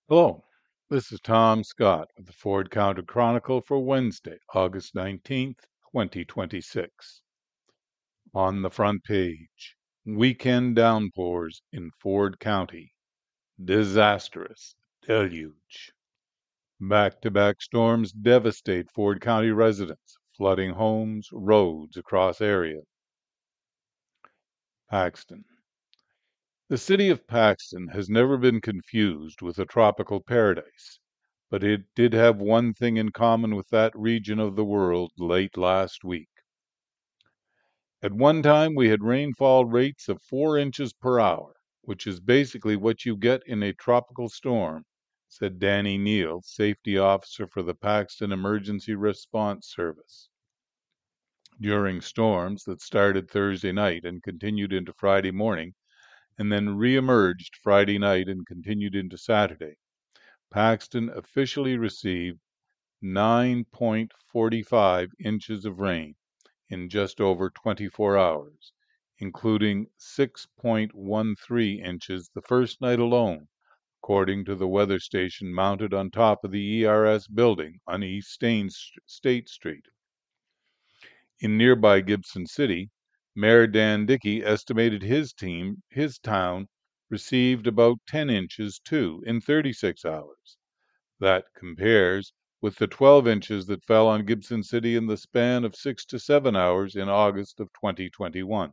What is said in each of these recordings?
Hello, this is Tom Scott with the Ford County Chronicle for Wednesday, August 19th, 2026. On the front page, weekend downpours in Ford County. Disastrous deluge. Back-to-back storms devastate Ford County residents, flooding homes, roads across area. Paxton. The city of Paxton has never been confused with a tropical paradise, but it did have one thing in common with that region of the world late last week. At one time, we had rainfall rates of 4 inches per hour, which is basically what you get in a tropical storm, said Danny Neal, safety officer for the Paxton Emergency Response Service. During storms that started Thursday night and continued into Friday morning, and then re-emerged Friday night and continued into Saturday, Paxton officially received 9.45 inches of rain in just over 24 hours, including 6.13 inches the first night alone, according to the weather station mounted on top of the ERS building on East State Street. In nearby Gibson City, Mayor Dan Dickey estimated his town received about 10 inches too in 36 hours. That compares with the 12 inches that fell on Gibson City in the span of 6 to 7 hours in August of 2021.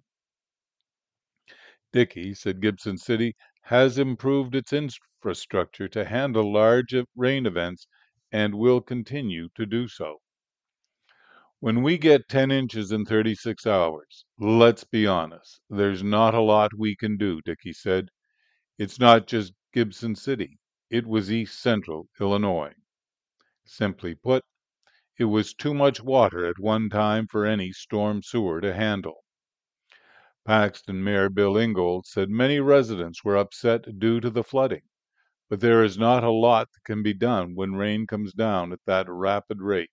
Dickey said Gibson City has improved its infrastructure to handle large rain events and will continue to do so. When we get 10 inches in 36 hours, let's be honest, there's not a lot we can do, Dickey said. It's not just Gibson City. It was East Central Illinois. Simply put, it was too much water at one time for any storm sewer to handle. Paxton Mayor Bill Ingold said many residents were upset due to the flooding, but there is not a lot that can be done when rain comes down at that rapid rate.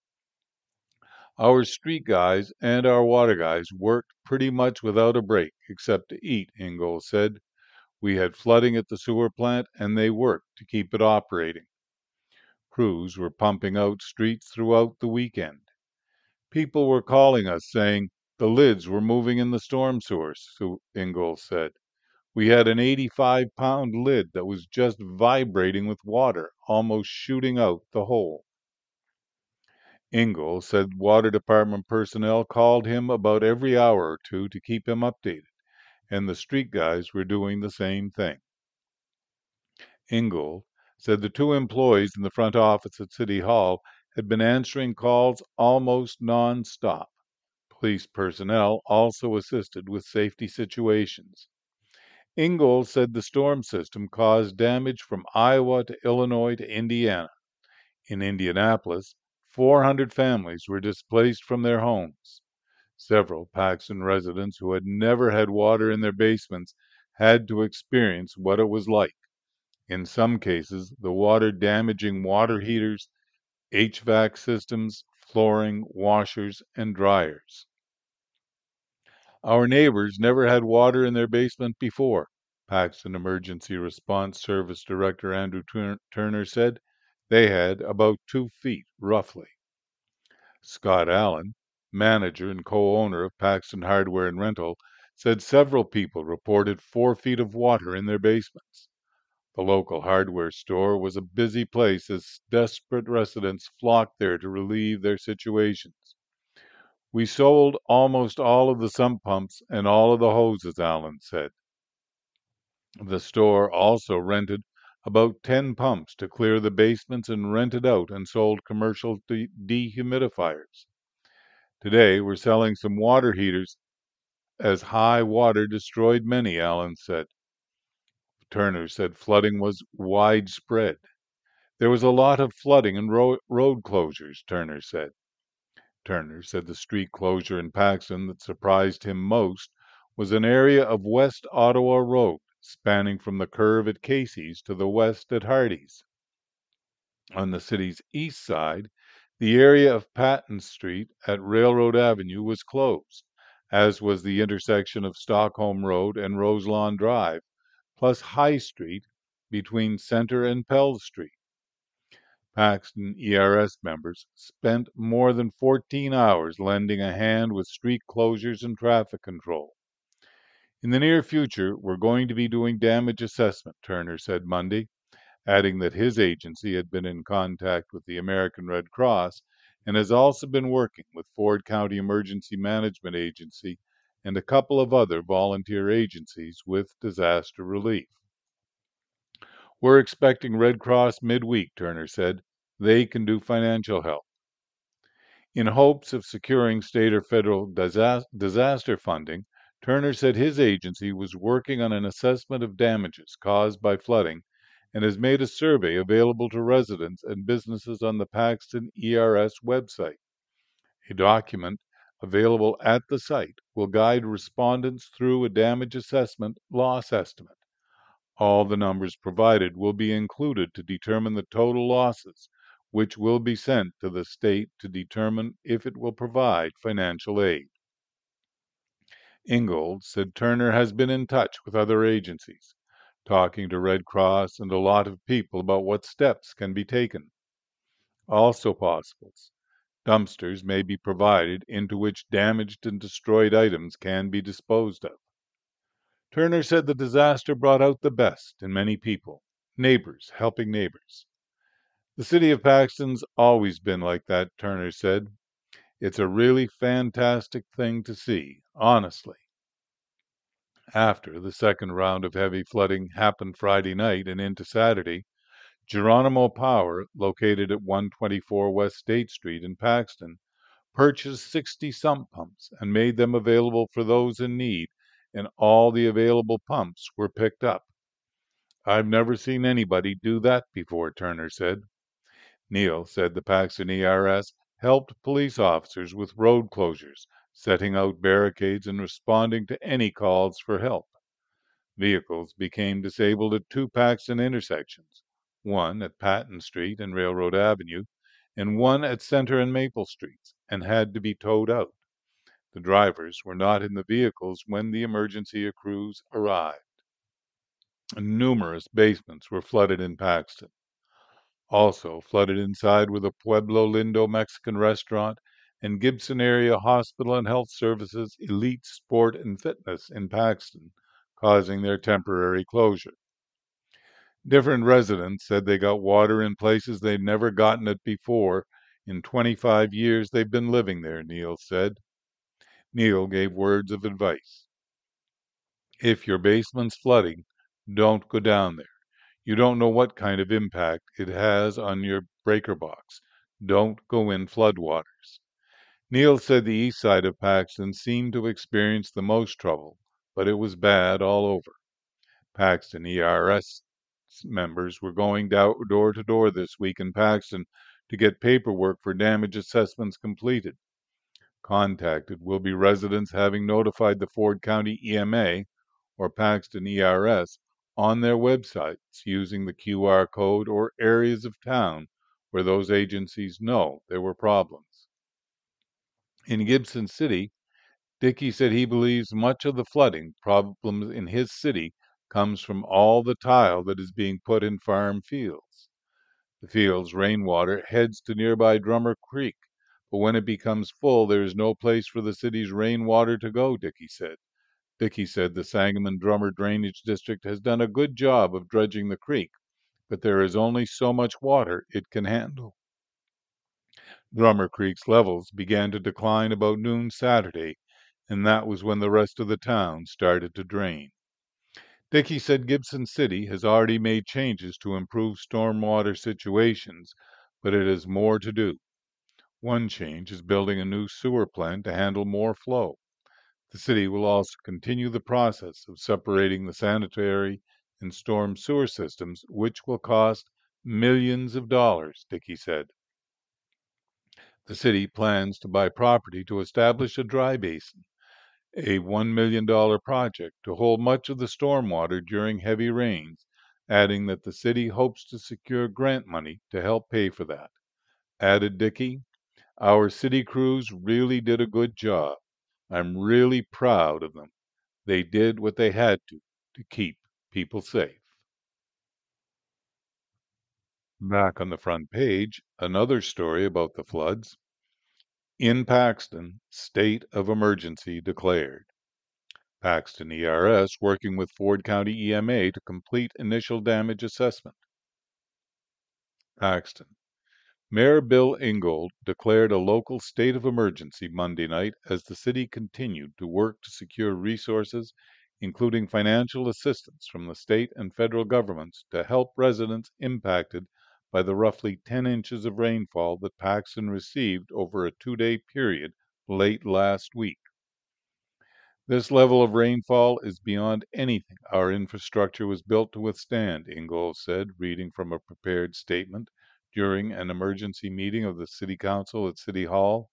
Our street guys and our water guys worked pretty much without a break, except to eat, Ingold said. We had flooding at the sewer plant, and they worked to keep it operating. Crews were pumping out streets throughout the weekend. People were calling us saying the lids were moving in the storm sewers, Ingold said. We had an 85-pound lid that was just vibrating with water, almost shooting out the hole. Ingold said water department personnel called him about every hour or two to keep him updated, and the street guys were doing the same thing. Ingold said the two employees in the front office at City Hall had been answering calls almost non-stop. Police personnel also assisted with safety situations. Ingold said the storm system caused damage from Iowa to Illinois to Indiana. In Indianapolis, 400 families were displaced from their homes. Several Paxton residents who had never had water in their basements had to experience what it was like. In some cases, the water damaging water heaters, HVAC systems, flooring, washers, and dryers. Our neighbors never had water in their basement before, Paxton Emergency Response Service Director Andrew Turner said. They had about 2 feet, roughly. Scott Allen, manager and co-owner of Paxton Hardware and Rental, said several people reported 4 feet of water in their basements. The local hardware store was a busy place as desperate residents flocked there to relieve their situations. We sold almost all of the sump pumps and all of the hoses, Allen said. The store also rented about 10 pumps to clear the basements and rented out and sold commercial dehumidifiers. Today, we're selling some water heaters as high water destroyed many, Allen said. Turner said flooding was widespread. There was a lot of flooding and road closures, Turner said. Turner said the street closure in Paxton that surprised him most was an area of West Ottawa Road, spanning from the curve at Casey's to the west at Hardy's. On the city's east side, the area of Patton Street at Railroad Avenue was closed, as was the intersection of Stockholm Road and Roselawn Drive, plus High Street, between Center and Pell Street. Paxton ERS members spent more than 14 hours lending a hand with street closures and traffic control. In the near future, we're going to be doing damage assessment, Turner said Monday, adding that his agency had been in contact with the American Red Cross and has also been working with Ford County Emergency Management Agency and a couple of other volunteer agencies with disaster relief. We're expecting Red Cross midweek, Turner said. They can do financial help. In hopes of securing state or federal disaster funding, Turner said his agency was working on an assessment of damages caused by flooding and has made a survey available to residents and businesses on the Paxton ERS website. A document available at the site will guide respondents through a damage assessment loss estimate. All the numbers provided will be included to determine the total losses, which will be sent to the state to determine if it will provide financial aid. Ingold said Turner has been in touch with other agencies, talking to Red Cross and a lot of people about what steps can be taken. Also possible, dumpsters may be provided into which damaged and destroyed items can be disposed of. Turner said the disaster brought out the best in many people, neighbors helping neighbors. The city of Paxton's always been like that, Turner said. It's a really fantastic thing to see, honestly. After the second round of heavy flooding happened Friday night and into Saturday, Geronimo Power, located at 124 West State Street in Paxton, purchased 60 sump pumps and made them available for those in need, and all the available pumps were picked up. I've never seen anybody do that before, Turner said. Neal said the Paxton ERS helped police officers with road closures, setting out barricades and responding to any calls for help. Vehicles became disabled at two Paxton intersections, one at Patton Street and Railroad Avenue, and one at Center and Maple Streets, and had to be towed out. The drivers were not in the vehicles when the emergency crews arrived. Numerous basements were flooded in Paxton. Also flooded inside were the Pueblo Lindo Mexican restaurant and Gibson Area Hospital and Health Services Elite Sport and Fitness in Paxton, causing their temporary closure. Different residents said they got water in places they'd never gotten it before. In 25 years they've been living there, Neal said. Neal gave words of advice. If your basement's flooding, don't go down there. You don't know what kind of impact it has on your breaker box. Don't go in floodwaters. Neal said the east side of Paxton seemed to experience the most trouble, but it was bad all over. Paxton ERS members were going door to door this week in Paxton to get paperwork for damage assessments completed. Contacted will be residents having notified the Ford County EMA or Paxton ERS on their websites using the QR code or areas of town where those agencies know there were problems. In Gibson City, Dickey said he believes much of the flooding problems in his city comes from all the tile that is being put in farm fields. The field's rainwater heads to nearby Drummer Creek, but when it becomes full, there is no place for the city's rainwater to go, Dickey said. Dickey said the Sangamon Drummer Drainage District has done a good job of dredging the creek, but there is only so much water it can handle. Drummer Creek's levels began to decline about noon Saturday, and that was when the rest of the town started to drain. Dickey said Gibson City has already made changes to improve stormwater situations, but it has more to do. One change is building a new sewer plant to handle more flow. The city will also continue the process of separating the sanitary and storm sewer systems, which will cost millions of dollars, Dickey said. The city plans to buy property to establish a dry basin, a $1 million project to hold much of the stormwater during heavy rains, adding that the city hopes to secure grant money to help pay for that. Added Dickey, our city crews really did a good job. I'm really proud of them. They did what they had to keep people safe. Back on the front page, another story about the floods. In Paxton, state of emergency declared. Paxton ERS working with Ford County EMA to complete initial damage assessment. Paxton. Mayor Bill Ingold declared a local state of emergency Monday night as the city continued to work to secure resources, including financial assistance from the state and federal governments to help residents impacted by the roughly 10 inches of rainfall that Paxton received over a 2-day period late last week. This level of rainfall is beyond anything our infrastructure was built to withstand, Ingold said, reading from a prepared statement during an emergency meeting of the City Council at City Hall.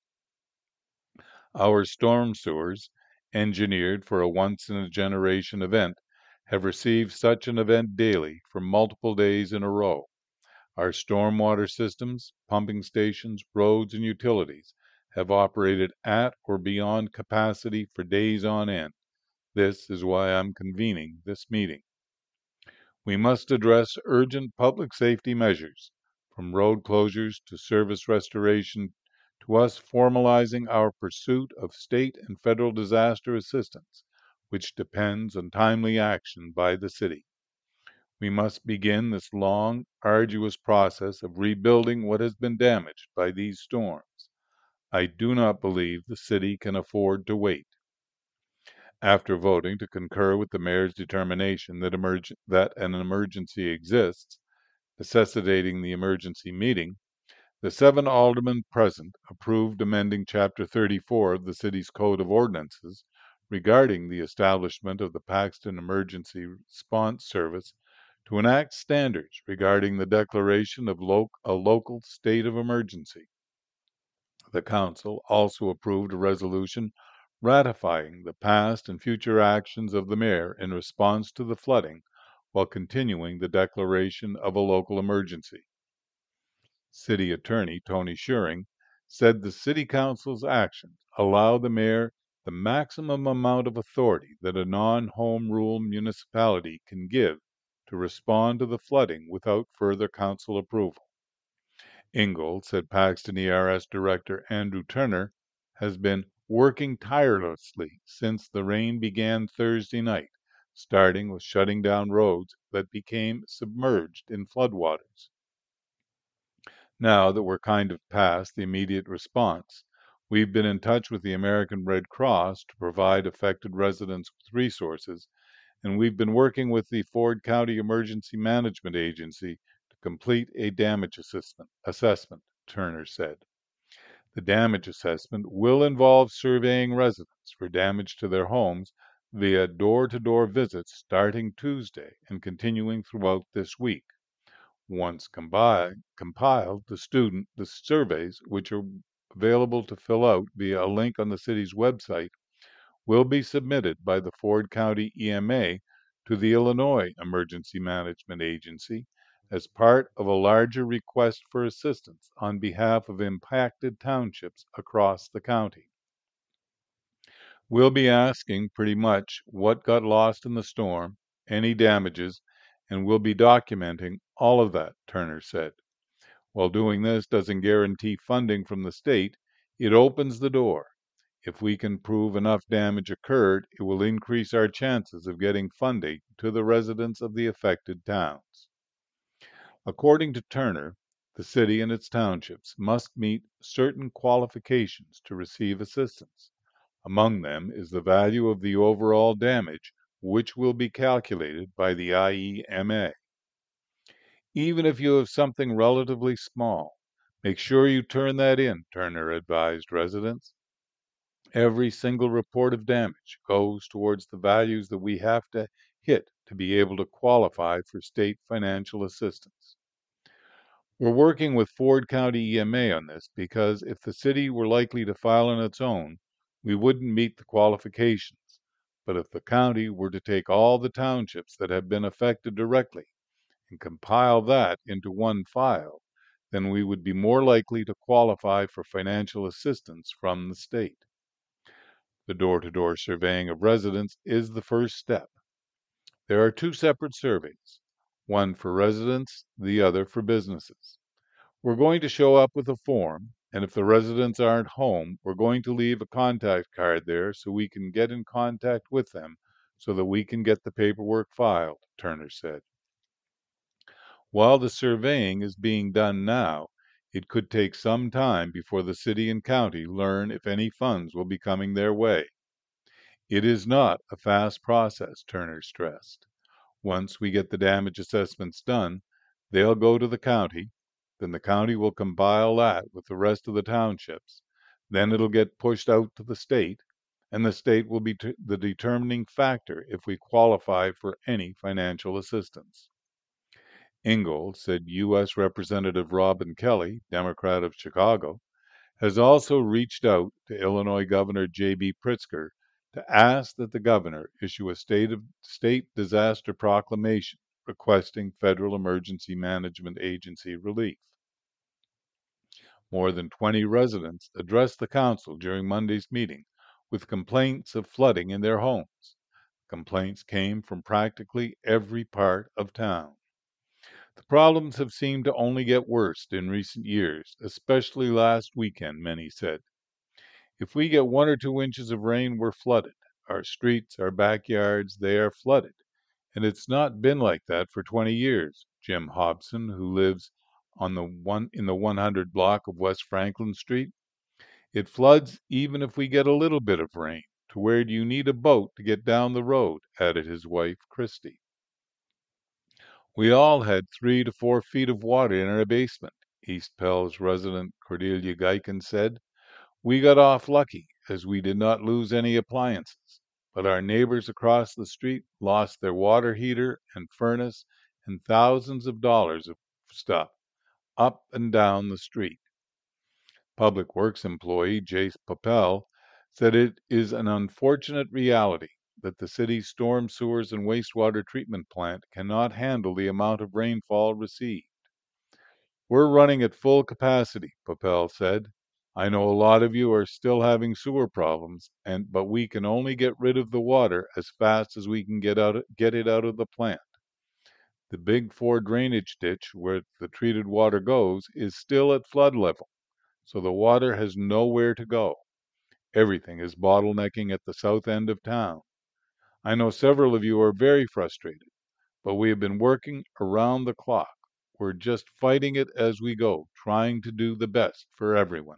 Our storm sewers, engineered for a once-in-a-generation event, have received such an event daily for multiple days in a row. Our stormwater systems, pumping stations, roads, and utilities have operated at or beyond capacity for days on end. This is why I'm convening this meeting. We must address urgent public safety measures, from road closures to service restoration to us formalizing our pursuit of state and federal disaster assistance, which depends on timely action by the city. We must begin this long, arduous process of rebuilding what has been damaged by these storms. I do not believe the city can afford to wait. After voting to concur with the mayor's determination that an emergency exists, necessitating the emergency meeting, the 7 aldermen present approved amending Chapter 34 of the city's Code of Ordinances regarding the establishment of the Paxton Emergency Response Service to enact standards regarding the declaration of a local state of emergency. The council also approved a resolution ratifying the past and future actions of the mayor in response to the flooding while continuing the declaration of a local emergency. City Attorney Tony Schuring said the City Council's actions allow the mayor the maximum amount of authority that a non-home rule municipality can give to respond to the flooding without further council approval. Ingold said Paxton ERS Director Andrew Turner has been working tirelessly since the rain began Thursday night, starting with shutting down roads that became submerged in floodwaters. Now that we're kind of past the immediate response, we've been in touch with the American Red Cross to provide affected residents with resources, and we've been working with the Ford County Emergency Management Agency to complete a damage assessment, Turner said. The damage assessment will involve surveying residents for damage to their homes via door-to-door visits starting Tuesday and continuing throughout this week. Once compiled, the surveys, which are available to fill out via a link on the city's website, will be submitted by the Ford County EMA to the Illinois Emergency Management Agency as part of a larger request for assistance on behalf of impacted townships across the county. We'll be asking pretty much what got lost in the storm, any damages, and we'll be documenting all of that, Turner said. While doing this doesn't guarantee funding from the state, it opens the door. If we can prove enough damage occurred, it will increase our chances of getting funding to the residents of the affected towns. According to Turner, the city and its townships must meet certain qualifications to receive assistance. Among them is the value of the overall damage, which will be calculated by the IEMA. Even if you have something relatively small, make sure you turn that in, Turner advised residents. Every single report of damage goes towards the values that we have to hit to be able to qualify for state financial assistance. We're working with Ford County EMA on this because if the city were likely to file on its own, we wouldn't meet the qualifications. But if the county were to take all the townships that have been affected directly and compile that into one file, then we would be more likely to qualify for financial assistance from the state. The door-to-door surveying of residents is the first step. There are 2 separate surveys. one for residents, the other for businesses. We're going to show up with a form, and if the residents aren't home, we're going to leave a contact card there so we can get in contact with them so that we can get the paperwork filed, Turner said. While the surveying is being done now, it could take some time before the city and county learn if any funds will be coming their way. It is not a fast process, Turner stressed. Once we get the damage assessments done, they'll go to the county. Then the county will compile that with the rest of the townships. Then it'll get pushed out to the state, and the state will be the determining factor if we qualify for any financial assistance. Ingalls said U.S. Representative Robin Kelly, Democrat of Chicago, has also reached out to Illinois Governor J.B. Pritzker to ask that the governor issue a state disaster proclamation requesting Federal Emergency Management Agency relief. More than 20 residents addressed the council during Monday's meeting with complaints of flooding in their homes. Complaints came from practically every part of town. The problems have seemed to only get worse in recent years, especially last weekend, many said. If we get 1 or 2 inches of rain, we're flooded. Our streets, our backyards, they are flooded. And it's not been like that for 20 years. Jim Hobson, who lives in the 100 block of West Franklin Street, it floods even if we get a little bit of rain. To where do you need a boat to get down the road? Added his wife, Christy. We all had 3 to 4 feet of water in our basement, East Pell's resident Cordelia Geiken said. We got off lucky, as we did not lose any appliances, but our neighbors across the street lost their water heater and furnace and thousands of dollars of stuff up and down the street. Public Works employee Jace Papel said it is an unfortunate reality that the city's storm sewers and wastewater treatment plant cannot handle the amount of rainfall received. We're running at full capacity, Papel said. I know a lot of you are still having sewer problems, but we can only get rid of the water as fast as we can get it out of the plant. The Big Four drainage ditch where the treated water goes is still at flood level, so the water has nowhere to go. Everything is bottlenecking at the south end of town. I know several of you are very frustrated, but we have been working around the clock. We're just fighting it as we go, trying to do the best for everyone.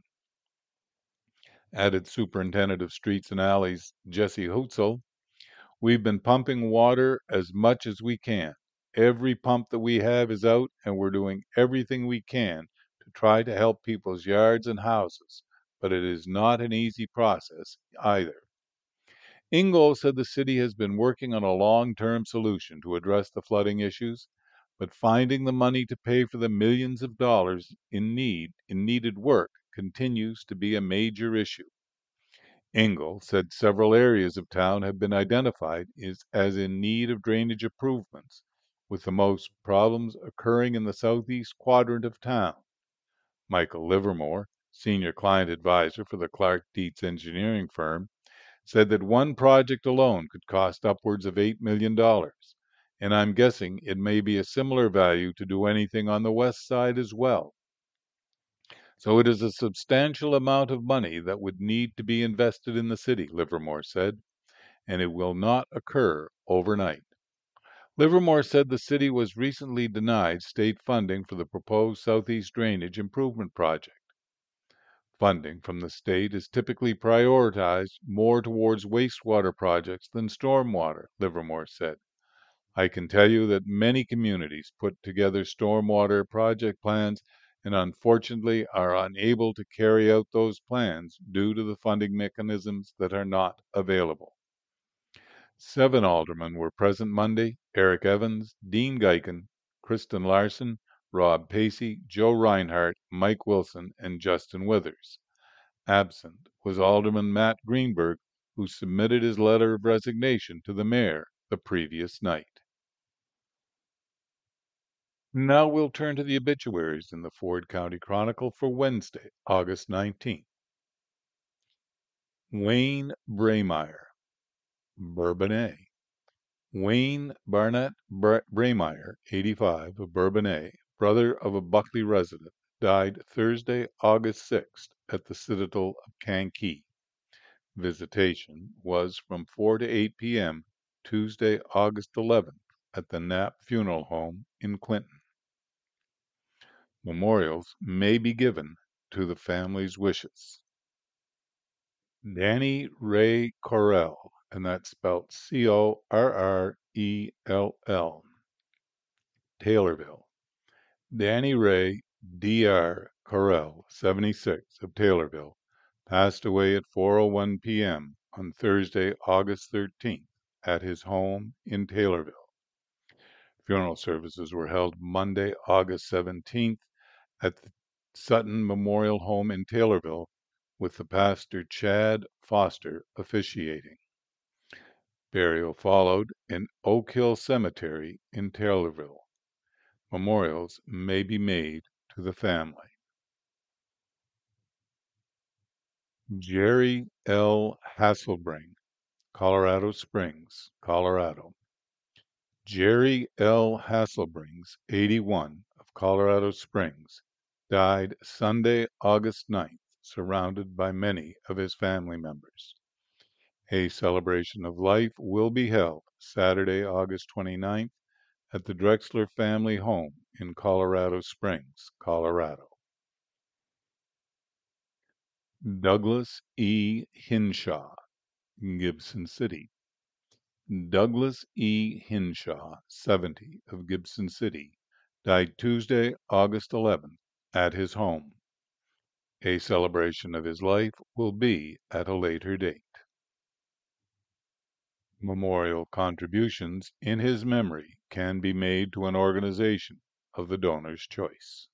Added Superintendent of Streets and Alleys Jesse Hutzel. We've been pumping water as much as we can. Every pump that we have is out, and we're doing everything we can to try to help people's yards and houses, but it is not an easy process either. Ingalls said the city has been working on a long-term solution to address the flooding issues, but finding the money to pay for the millions of dollars in needed work continues to be a major issue. Ingalls said several areas of town have been identified as in need of drainage improvements, with the most problems occurring in the southeast quadrant of town. Michael Livermore, senior client advisor for the Clark Dietz engineering firm, said that one project alone could cost upwards of $8 million, and I'm guessing it may be a similar value to do anything on the west side as well. So it is a substantial amount of money that would need to be invested in the city, Livermore said, and it will not occur overnight. Livermore said the city was recently denied state funding for the proposed Southeast Drainage Improvement Project. Funding from the state is typically prioritized more towards wastewater projects than stormwater, Livermore said. I can tell you that many communities put together stormwater project plans and unfortunately are unable to carry out those plans due to the funding mechanisms that are not available. 7 aldermen were present Monday: Eric Evans, Dean Geiken, Kristen Larson, Rob Pacey, Joe Reinhardt, Mike Wilson, and Justin Withers. Absent was Alderman Matt Greenberg, who submitted his letter of resignation to the mayor the previous night. Now we'll turn to the obituaries in the Ford County Chronicle for Wednesday, August 19th. Wayne Braymeyer, Bourbonnais. Wayne Barnett Braymeyer, 85, of Bourbonnais, brother of a Buckley resident, died Thursday, August 6th at the Citadel of Kankakee. Visitation was from 4 to 8 p.m. Tuesday, August 11th at the Knapp Funeral Home in Clinton. Memorials may be given to the family's wishes. Danny Ray Correll, and that's spelled Correll, Taylorville. Danny Ray D.R. Correll, 76, of Taylorville, passed away at 4:01 p.m. on Thursday, August 13th, at his home in Taylorville. Funeral services were held Monday, August 17th, at the Sutton Memorial Home in Taylorville, with the pastor Chad Foster officiating. Burial followed in Oak Hill Cemetery in Taylorville. Memorials may be made to the family. Jerry L. Hasselbring, Colorado Springs, Colorado. Jerry L. Hasselbrings, 81, of Colorado Springs, died Sunday, August 9th, surrounded by many of his family members. A celebration of life will be held Saturday, August 29th, at the Drexler family home in Colorado Springs, Colorado. Douglas E. Hinshaw, Gibson City. Douglas E. Hinshaw, 70, of Gibson City, died Tuesday, August 11th, at his home. A celebration of his life will be at a later date. Memorial contributions in his memory can be made to an organization of the donor's choice.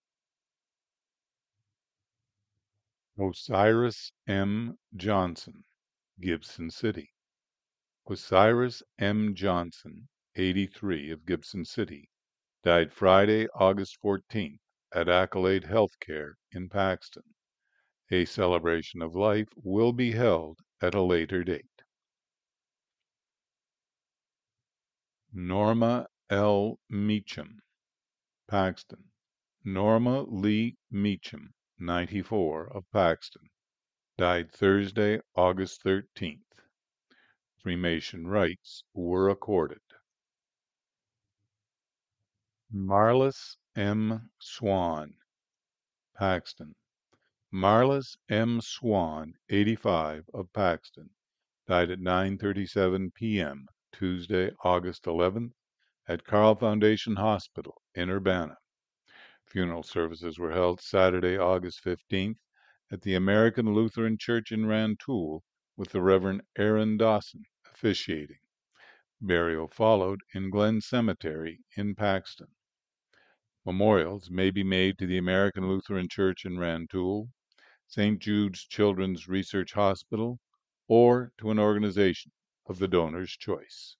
Osiris M. Johnson, Gibson City. Osiris M. Johnson, 83, of Gibson City, died Friday, August 14th, at Accolade Healthcare in Paxton. A celebration of life will be held at a later date. Norma L. Meacham, Paxton. Norma Lee Meacham, 94, of Paxton, died Thursday, August 13th. Cremation rites were accorded. Marlis M. Swan, Paxton. Marlis M. Swan, 85, of Paxton, died at 9:37 p.m. Tuesday, August 11th, at Carle Foundation Hospital in Urbana. Funeral services were held Saturday, August 15th, at the American Lutheran Church in Rantoul, with the Reverend Aaron Dawson officiating. Burial followed in Glen Cemetery in Paxton. Memorials may be made to the American Lutheran Church in Rantoul, St. Jude's Children's Research Hospital, or to an organization of the donor's choice.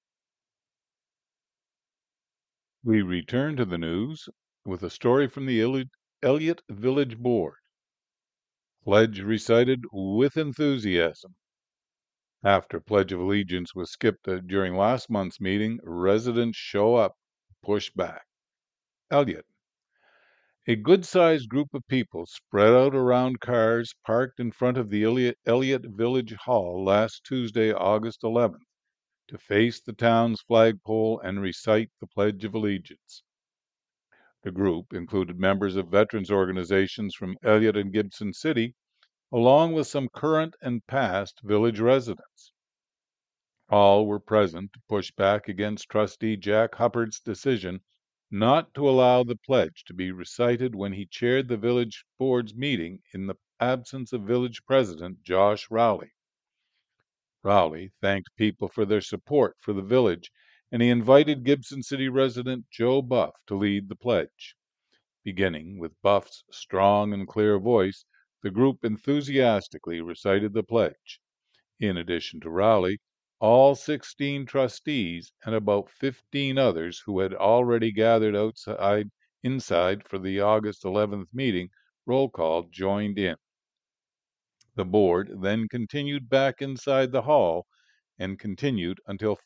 We return to the news with a story from the Elliott Village Board. Pledge recited with enthusiasm. After Pledge of Allegiance was skipped during last month's meeting, residents show up, push back. Elliott. A good-sized group of people spread out around cars parked in front of the Elliott Village Hall last Tuesday, August 11th, to face the town's flagpole and recite the Pledge of Allegiance. The group included members of veterans organizations from Elliott and Gibson City, along with some current and past village residents. All were present to push back against Trustee Jack Hubbard's decision not to allow the pledge to be recited when he chaired the village board's meeting in the absence of village president Josh Rowley. Rowley thanked people for their support for the village, and he invited Gibson City resident Joe Buff to lead the pledge. Beginning with Buff's strong and clear voice, the group enthusiastically recited the pledge. In addition to Rowley, all 16 trustees and about 15 others who had already gathered inside for the August 11th meeting roll call joined in. The board then continued back inside the hall and continued until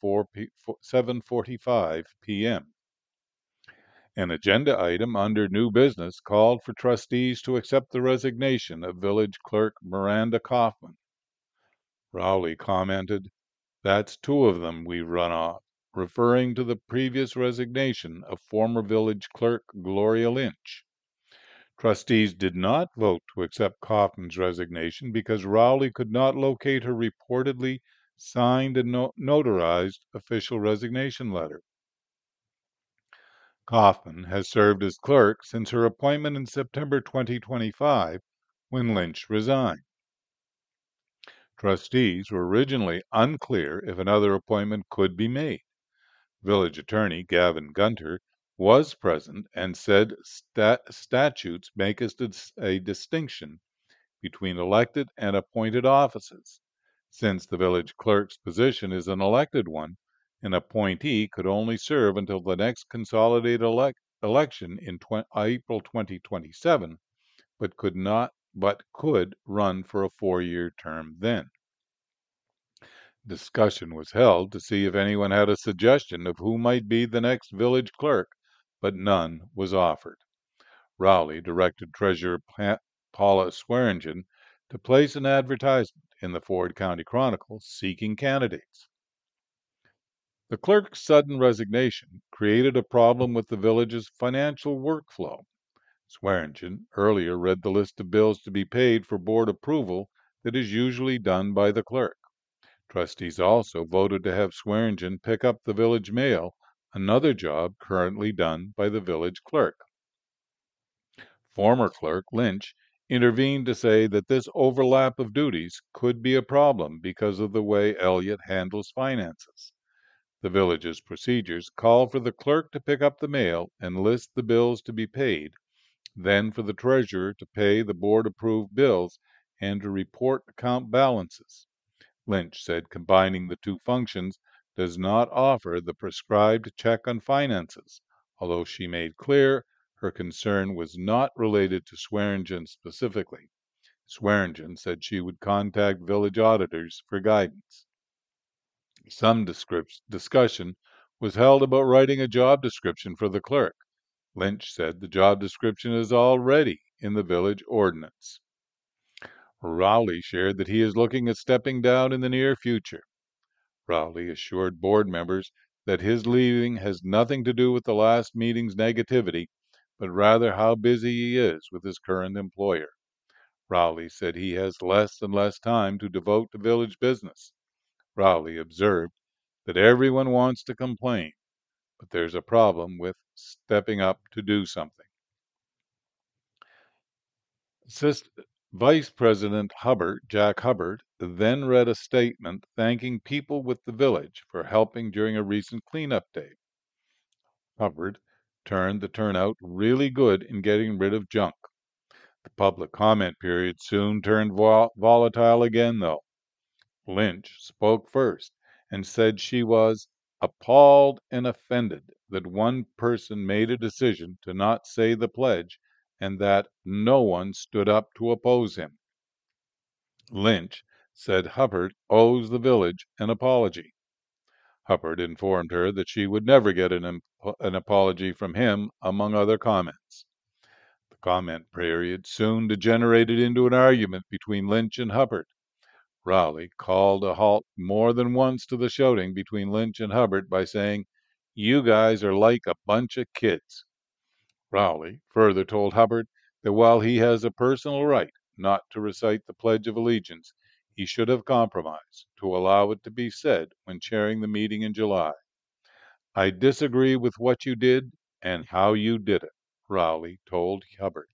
7:45 p.m. An agenda item under new business called for trustees to accept the resignation of village clerk Miranda Kaufman. Rowley commented, "That's two of them we run off," referring to the previous resignation of former village clerk Gloria Lynch. Trustees did not vote to accept Kaufman's resignation because Rowley could not locate her reportedly signed and notarized official resignation letter. Kaufman has served as clerk since her appointment in September 2025, when Lynch resigned. Trustees were originally unclear if another appointment could be made. Village Attorney Gavin Gunter was present and said statutes make a distinction between elected and appointed offices. Since the village clerk's position is an elected one, an appointee could only serve until the next consolidated election in April 2027, but could run for a 4-year term then. Discussion was held to see if anyone had a suggestion of who might be the next village clerk, but none was offered. Rowley directed Treasurer Paula Swearingen to place an advertisement in the Ford County Chronicle seeking candidates. The clerk's sudden resignation created a problem with the village's financial workflow. Swearingen earlier read the list of bills to be paid for board approval that is usually done by the clerk. Trustees also voted to have Swearingen pick up the village mail, another job currently done by the village clerk. Former clerk Lynch intervened to say that this overlap of duties could be a problem because of the way Elliott handles finances. The village's procedures call for the clerk to pick up the mail and list the bills to be paid, then for the treasurer to pay the board-approved bills and to report account balances. Lynch said combining the two functions does not offer the prescribed check on finances, although she made clear her concern was not related to Swearingen specifically. Swearingen said she would contact village auditors for guidance. Some discussion was held about writing a job description for the clerk. Lynch said the job description is already in the village ordinance. Rowley shared that he is looking at stepping down in the near future. Rowley assured board members that his leaving has nothing to do with the last meeting's negativity, but rather how busy he is with his current employer. Rowley said he has less and less time to devote to village business. Rowley observed that everyone wants to complain, but there's a problem with stepping up to do something. Vice President Jack Hubbard, then read a statement thanking people with the village for helping during a recent cleanup day. Hubbard turned the turnout really good in getting rid of junk. The public comment period soon turned volatile again, though. Lynch spoke first and said she was appalled and offended that one person made a decision to not say the pledge and that no one stood up to oppose him. Lynch said Hubbard owes the village an apology. Hubbard informed her that she would never get an apology from him, among other comments. The comment period soon degenerated into an argument between Lynch and Hubbard. Rowley called a halt more than once to the shouting between Lynch and Hubbard by saying, "You guys are like a bunch of kids." Rowley further told Hubbard that while he has a personal right not to recite the Pledge of Allegiance, he should have compromised to allow it to be said when chairing the meeting in July. "I disagree with what you did and how you did it," Rowley told Hubbard.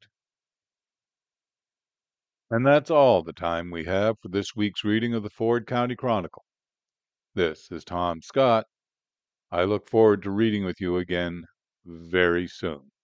And that's all the time we have for this week's reading of the Ford County Chronicle. This is Tom Scott. I look forward to reading with you again very soon.